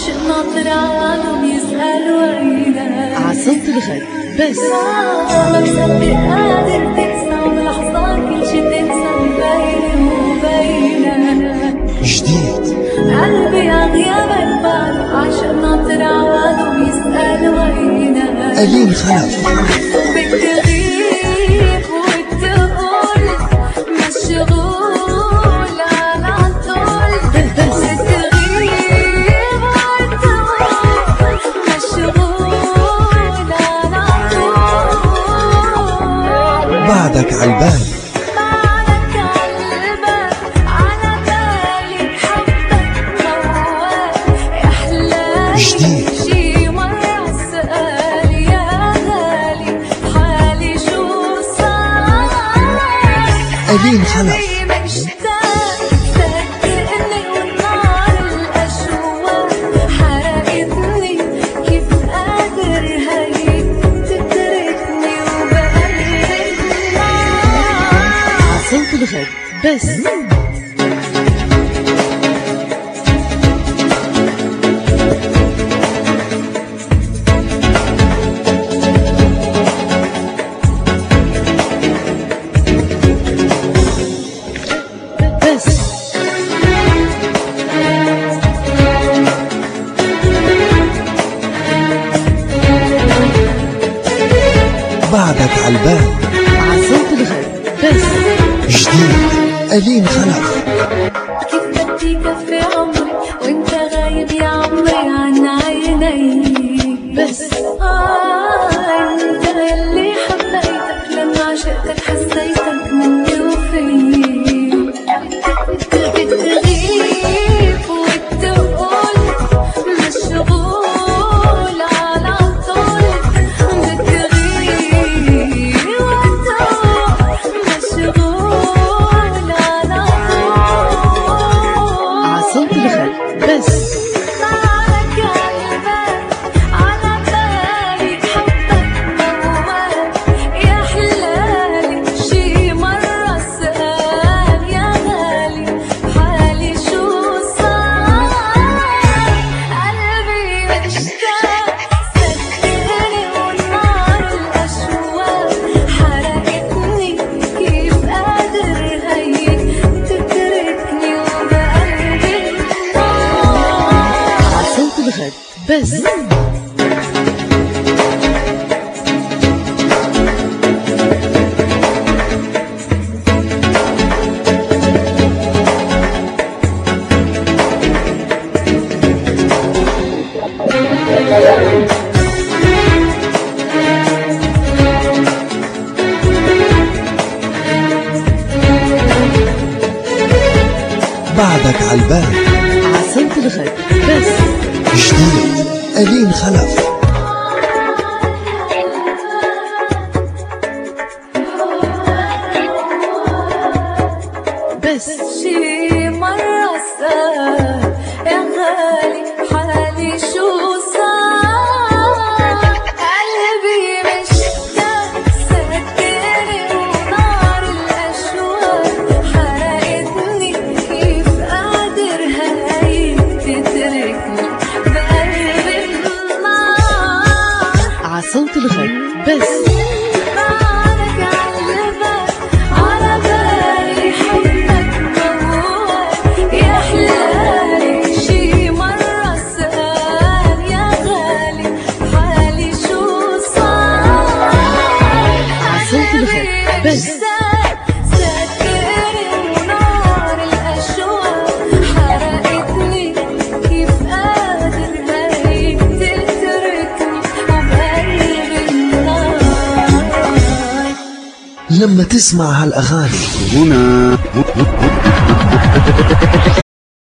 عاشقنا طلعانهم يسألوا وينك عصوت الغد بس ما بصدق قادر تنسى بلحظات كل شي تنسى بيني وبينك جديد قلبي عغيابك بعد عاشقنا طلعانهم يسألوا وينك ألين خلف بدك تغيب وتقول مشغول على طول بدك تغيب وتقول مشغول على طول بعدك عالبال بعدك عالبال على بالي حبك موال يحلالي جديد شي مرة سأل يا غالي حالي شو صار ألين خلف مشتاق صدقني والنار الأشواق حرقتني كيف قادر هيك تتركني وبقلبي النار عصوت الغد بس بعدك عالبال عصوت الغد بس جديد ألين خلف كيف بدي كفي عمري وانت غايب يا عمري عن عيني بس انت اللي حبيتك لما عشقتك حسيتك مني وفيك بتغيب وتقول مشغول على طول بتغيب وتقول مشغول على طول عصوت الغد بس بعدك عالبال على بالي حبك موال يا حلالي شي مرة سأل يا غالي حالي شو صار قلبي مشتاق صدقني والنار الأشواق حرقتني كيف قادر هيك تتركني وبقلبي النار عصوت الغد بس بعدك عالبال عصوت الغد بس جديد ألين خلف بس شي مرة سأل يا غالي حالي شو صار قلبي مشتاق صدقني ونار الأشواق حرقتني كيف قادر هيك تتركني بقلبي النار عصوت الغد بس بعدك عالبال على بالي حبك موال يا حلالي شي مرة سأل يا غالي حالي شو صار عصوت الغد بس صدقني ونار الأشواق حرقتني كيف قادر هيك تتركني وبقلبي النار لما تسمع هالأغاني هنا